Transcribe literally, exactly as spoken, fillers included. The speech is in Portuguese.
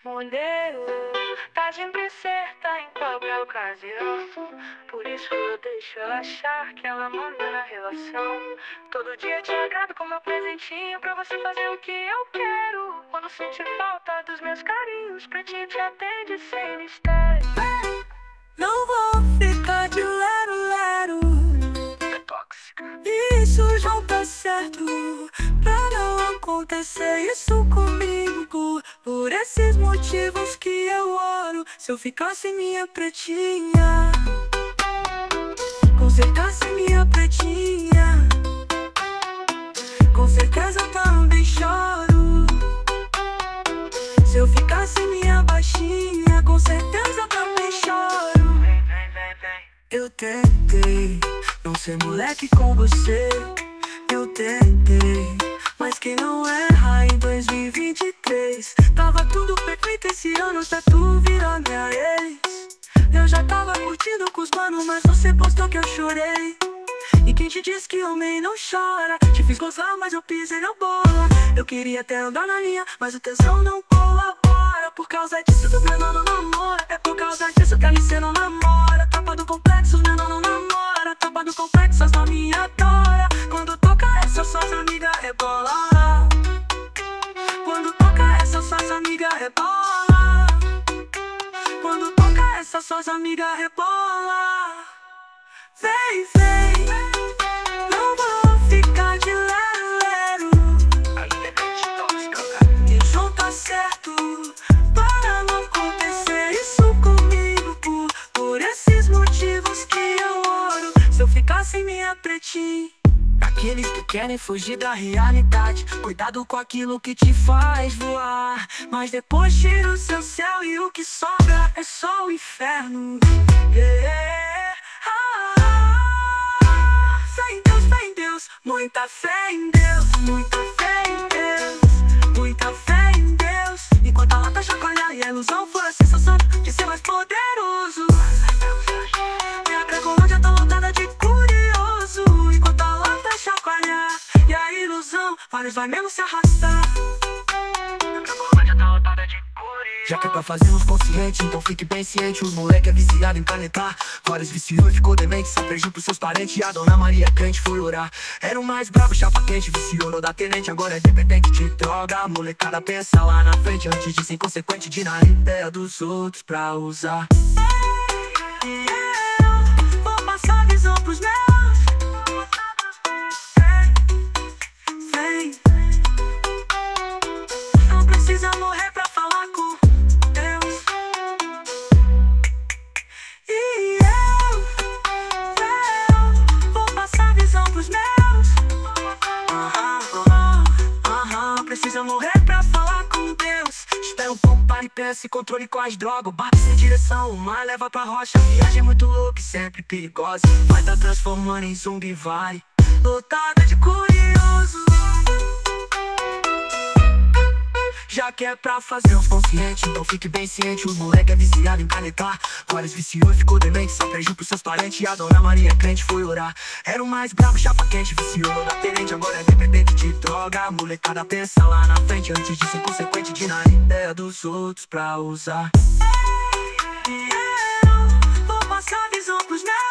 modelo, tá sempre certa em qualquer ocasião. Por isso eu deixo ela achar que ela manda na relação. Todo dia te agrado com meu presentinho pra você fazer o que eu quero. Quando sentir falta dos meus carinhos, pra ti te atende sem mistério. Não vou ficar de lero-lero, É tóxica. isso não tá certo. Pra não acontecer isso comigo, por esses motivos que eu oro. Se eu ficasse minha pretinha, consertasse minha pretinha, com certeza eu também choro. Se eu ficasse minha baixinha, com certeza eu também choro. Vem, vem, vem, vem. Eu tentei não ser moleque com você, eu tentei, mas quem não erra em dois mil e vinte e três. Tava tudo perfeito esse ano, tá tu virando minha ex. Eu já tava curtindo com os manos, mas você postou que eu chorei. E quem te disse que homem não chora? Te fiz gozar, mas eu pisei na bola. Eu queria até andar na linha, mas o tesão não colabora. Por causa disso do menor não namora. É por causa disso que a Alice não namora. Tapa do complexo, os menor não namora. Tapa do complexo, as novinha adora. Quando toca essa, suas amigas rebola. Quando toca essa, suas amigas rebola. Quando toca essa, suas amigas rebola. Vem, vem, não vou ficar de lero-lero, isso não tá certo. Para não acontecer isso comigo, por, por esses motivos que eu oro. Se eu ficasse minha pretinha. Aqueles que querem fugir da realidade, cuidado com aquilo que te faz voar. Mas depois tira o seu céu e o que sobra é só o inferno. Yeah. Ah, fé em Deus, fé em Deus, muita fé em Deus, muita fé em Deus, muita fé em Deus. Enquanto a lata chacoalhar e a ilusão for a sensação de ser mais poderoso. Minha cracolândia tá lotada de curioso. Enquanto a lata chacoalhar e a ilusão, vários vai mesmo se arrastar. Minha cracolândia tá lotada de curioso. Já que é pra fazer uns conscientes, então fique bem ciente. Os moleque é viciado em canetar, vários viciou e ficou demente. Só prejuízo pros seus parentes e a dona Maria crente foi orar. Era o mais brabo, chapa quente, viciou no da tenente. Agora é dependente de droga, a molecada pensa lá na frente. Antes de ser inconsequente, de na ideia dos outros pra usar. E eu vou passar visão pros meus. Vem, vem, não precisa morrer pra falar com Deus. E eu, eu vou passar visão pros meus. Aham, aham, aham, precisa morrer pra falar com Deus. Espera um pouco, para e pensa e controle com as drogas. Bate sem direção, uma leva pra rocha. Viagem muito louca e sempre perigosa. Vai tá transformando em zumbi, vai lotada de curioso. Já que é pra fazer uns conscientes, então fique bem ciente. Os moleque é viciado em canetar, vários viciou e ficou demente. Só prejuízo pros seus parentes e a dona Maria crente foi orar. Era o mais brabo, chapa quente, viciou no da tenente. Agora é dependente de droga, a molecada pensa lá na frente. Antes de ser consequente, de na ideia dos outros pra usar. E eu vou passar visão pros meus.